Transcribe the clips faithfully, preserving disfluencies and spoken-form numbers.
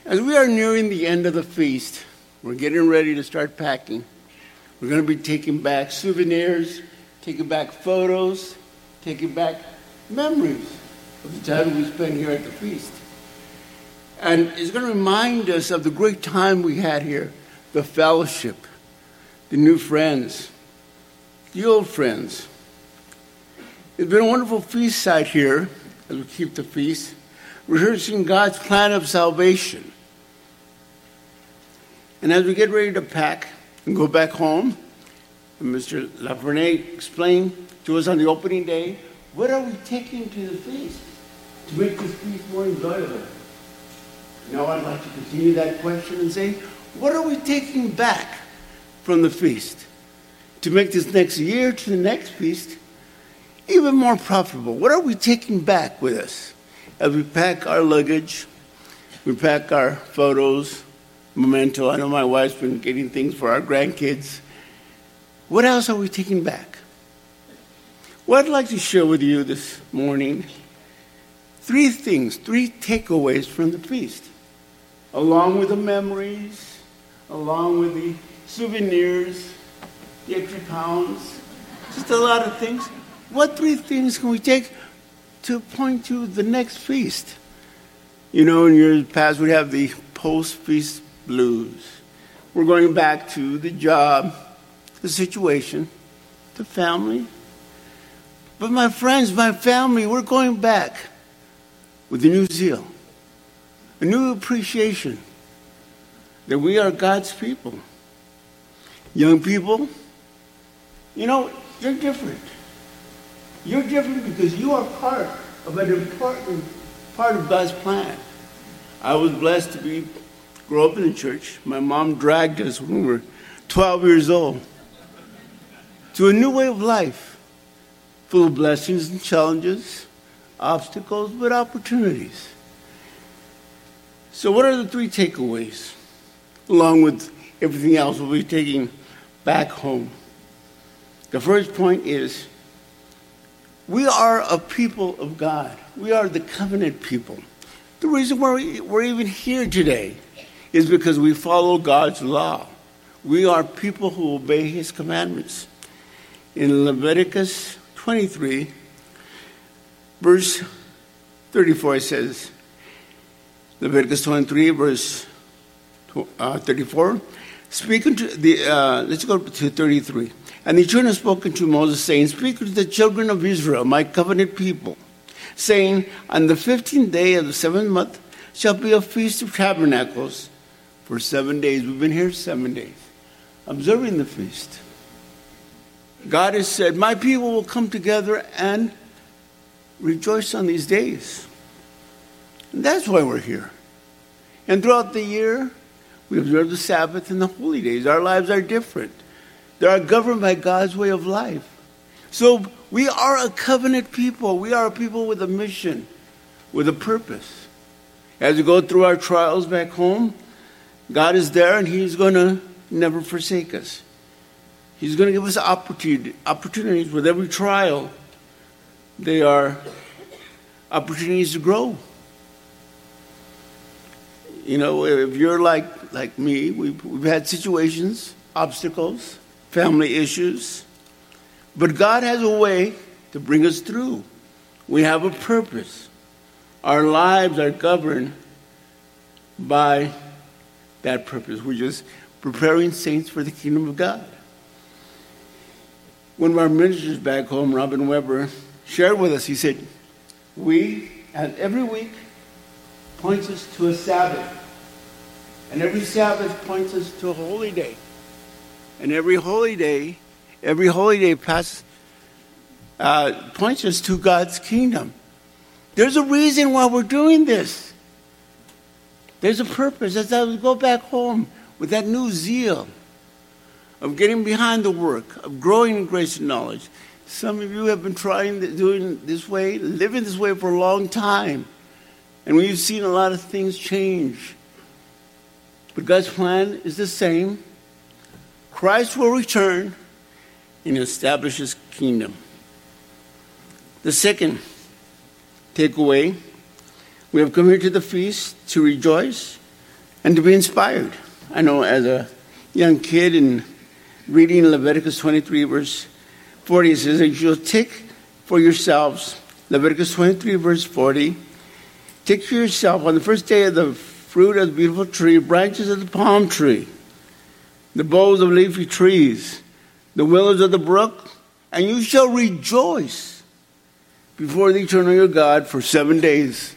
As we are nearing the end of the feast, we're getting ready to start packing. We're going to be taking back souvenirs, taking back photos, taking back memories of the time we spent here at the feast. And it's going to remind us of the great time we had here, the fellowship, the new friends, the old friends. It's been a wonderful feast site here as we keep the feast, rehearsing God's plan of salvation. And as we get ready to pack and go back home, and Mister Lafreniere explained to us on the opening day, what are we taking to the feast to make this feast more enjoyable? Now I'd like to continue that question and say, what are we taking back from the feast to make this next year to the next feast even more profitable? What are we taking back with us as we pack our luggage, we pack our photos, memento? I know my wife's been getting things for our grandkids. What else are we taking back? What I'd like to share with you this morning, three things, three takeaways from the feast, along with the memories, along with the souvenirs, the extra pounds, just a lot of things. What three things can we take to point to the next feast? You know, in years past, we'd have the post-feast blues. We're going back to the job, the situation, the family. But my friends, my family, we're going back with a new zeal, a new appreciation that we are God's people. Young people, you know, you're different. You're different because you are part of an important part of God's plan. I was blessed to be grow up in the church. My mom dragged us when we were twelve years old to a new way of life, full of blessings and challenges, obstacles, but opportunities. So what are the three takeaways, along with everything else we'll be taking back home? The first point is, we are a people of God. We are the covenant people. The reason we're, we're even here today is because we follow God's law. We are people who obey his commandments. In Leviticus twenty-three, verse thirty-four, it says, Leviticus twenty-three, verse uh, thirty-four, speak unto the, uh, let's go to thirty-three. And the children spoke unto Moses, saying, speak to the children of Israel, my covenant people, saying, on the fifteenth day of the seventh month shall be a feast of tabernacles for seven days. We've been here seven days, observing the feast. God has said, my people will come together and rejoice on these days. And that's why we're here. And throughout the year, we observe the Sabbath and the holy days. Our lives are different. They are governed by God's way of life. So we are a covenant people. We are a people with a mission, with a purpose. As we go through our trials back home, God is there and he's going to never forsake us. He's going to give us opportunity, opportunities with every trial. They are opportunities to grow. You know, if you're like, like me, we've, we've had situations, obstacles, family issues. But God has a way to bring us through. We have a purpose. Our lives are governed by that purpose. We're just preparing saints for the kingdom of God. One of our ministers back home, Robin Weber, shared with us, he said, we, and every week, points us to a Sabbath. And every Sabbath points us to a holy day. And every holy day, every holy day passes, uh, points us to God's kingdom. There's a reason why we're doing this. There's a purpose. As I go back home with that new zeal of getting behind the work, of growing in grace and knowledge. Some of you have been trying to doing this way, living this way for a long time. And we've seen a lot of things change. But God's plan is the same. Christ will return and establish his kingdom. The second takeaway, we have come here to the feast to rejoice, and to be inspired. I know as a young kid in reading Leviticus twenty-three, verse forty, it says that you'll take for yourselves, Leviticus twenty-three, verse forty, take for yourself on the first day of the fruit of the beautiful tree, branches of the palm tree, the boughs of leafy trees, the willows of the brook, and you shall rejoice before the eternal your God for seven days.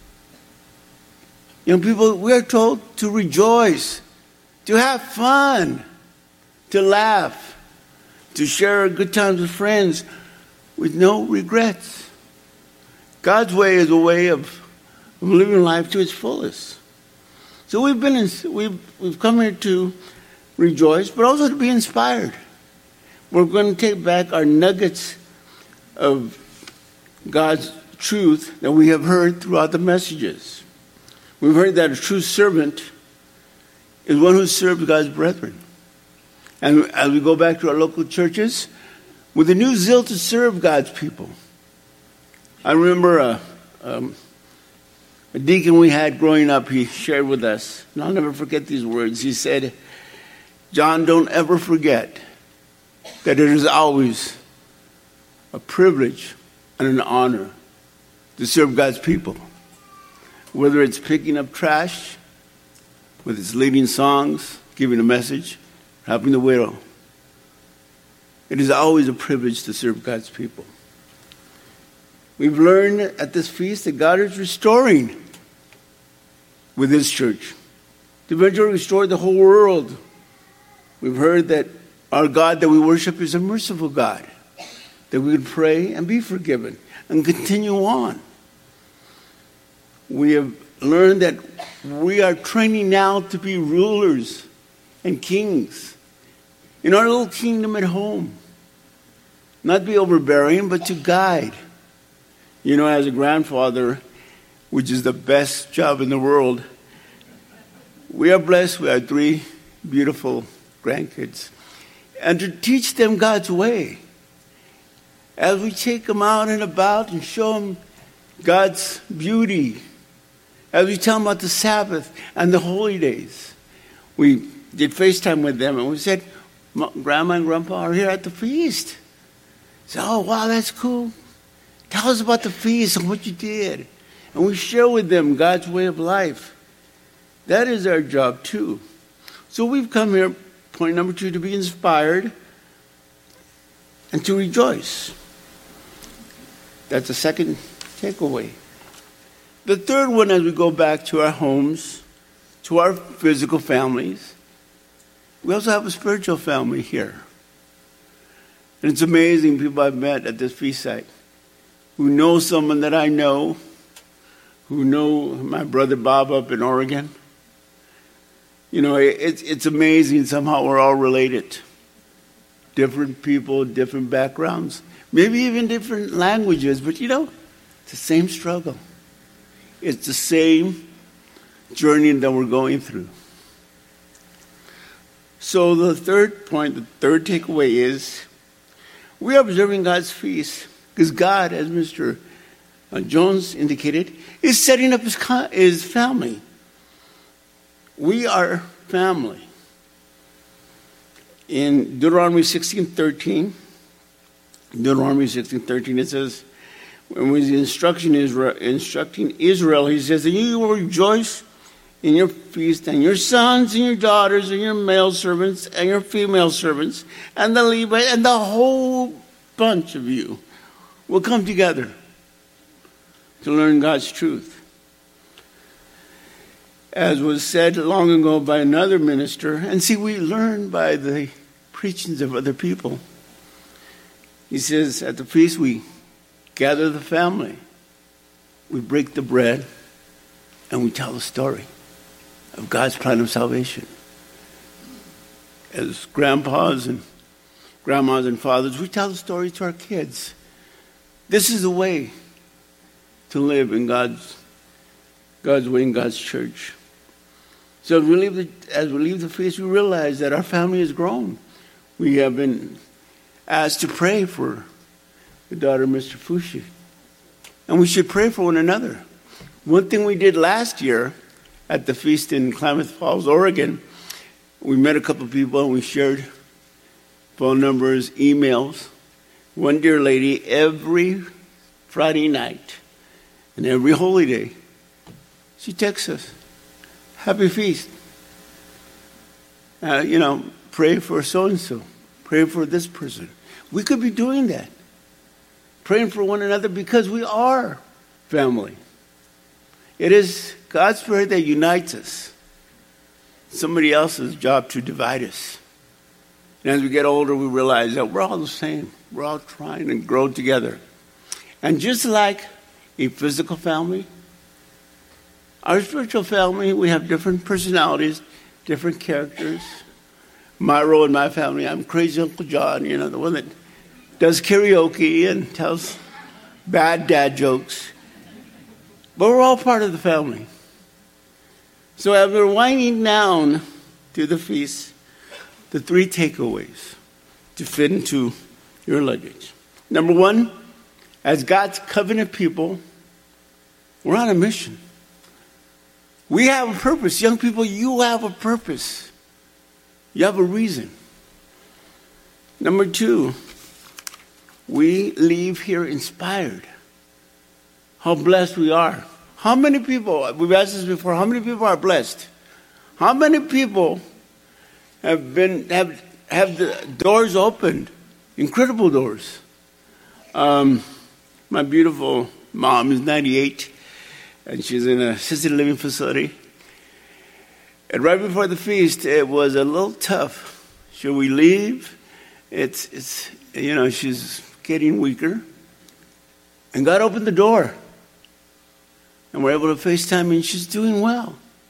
Young people, we are told to rejoice, to have fun, to laugh, to share good times with friends with no regrets. God's way is a way of living life to its fullest. So we've been in, we've we've come here to rejoice, but also to be inspired. We're going to take back our nuggets of God's truth that we have heard throughout the messages. We've heard that a true servant is one who serves God's brethren. And as we go back to our local churches, with a new zeal to serve God's people. I remember a, um, a deacon we had growing up, he shared with us, and I'll never forget these words. He said, John, don't ever forget that it is always a privilege and an honor to serve God's people. Whether it's picking up trash, whether it's leading songs, giving a message, helping the widow. It is always a privilege to serve God's people. We've learned at this feast that God is restoring with His church, to eventually restore the whole world. We've heard that our God that we worship is a merciful God, that we can pray and be forgiven and continue on. We have learned that we are training now to be rulers and kings in our little kingdom at home. Not be overbearing, but to guide. You know, as a grandfather, which is the best job in the world, we are blessed. We have three beautiful grandkids. And to teach them God's way. As we take them out and about and show them God's beauty. As we tell them about the Sabbath and the holy days. We did FaceTime with them and we said, Grandma and Grandpa are here at the feast. So, oh, wow, that's cool. Tell us about the feast and what you did. And we share with them God's way of life. That is our job too. So we've come here, point number two, to be inspired and to rejoice. That's the second takeaway. The third one, as we go back to our homes, to our physical families, we also have a spiritual family here. And it's amazing people I've met at this feast site who know someone that I know, who know my brother Bob up in Oregon. You know, it's it's amazing somehow we're all related. Different people, different backgrounds, maybe even different languages, but you know, it's the same struggle. It's the same journey that we're going through. So the third point, the third takeaway is we are observing God's feast because God, as Mister Jones indicated, is setting up his, his family. We are family. In Deuteronomy sixteen thirteen, Deuteronomy sixteen thirteen, it says, when he's instructing Israel, instructing Israel, he says, and you will rejoice in your feast, and your sons and your daughters and your male servants and your female servants and the Levites and the whole bunch of you will come together to learn God's truth. As was said long ago by another minister, and see, we learn by the preachings of other people. He says, at the feast we gather the family, we break the bread, and we tell the story of God's plan of salvation. As grandpas and grandmas and fathers, we tell the story to our kids. This is the way to live in God's God's way in God's church. So as we leave the, as we leave the feast, we realize that our family has grown. We have been asked to pray for the daughter of Mister Fushi. And we should pray for one another. One thing we did last year at the feast in Klamath Falls, Oregon. We met a couple of people and we shared phone numbers, emails. One dear lady, every Friday night and every holy day, she texts us, happy feast. Uh, you know, pray for so-and-so. Pray for this person. We could be doing that. Praying for one another because we are family. It is God's Spirit that unites us. Somebody else's job to divide us. And as we get older, we realize that we're all the same. We're all trying to grow together. And just like a physical family, our spiritual family, we have different personalities, different characters. My role in my family, I'm crazy Uncle John, you know, the one that does karaoke and tells bad dad jokes. But we're all part of the family. So as we're winding down to the feast, the three takeaways to fit into your luggage. Number one, as God's covenant people, we're on a mission. We have a purpose. Young people, you have a purpose. You have a reason. Number two, we leave here inspired. How blessed we are. How many people, we've asked this before, how many people are blessed? How many people have been have have the doors opened? Incredible doors. Um, my beautiful mom is ninety-eight, and she's in a assisted living facility. And right before the feast, it was a little tough. Should we leave? It's it's you know, she's getting weaker. And God opened the door. And we're able to FaceTime, and she's doing well.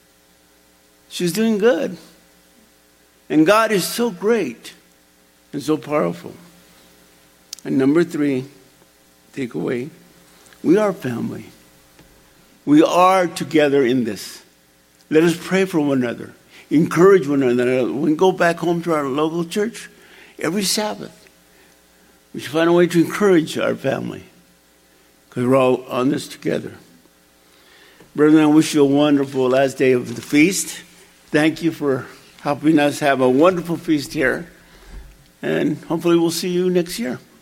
She's doing good. And God is so great and so powerful. And number three, takeaway, we are family. We are together in this. Let us pray for one another. Encourage one another. When we go back home to our local church, every Sabbath, we should find a way to encourage our family. Because we're all on this together. Brethren, I wish you a wonderful last day of the feast. Thank you for helping us have a wonderful feast here. And hopefully we'll see you next year.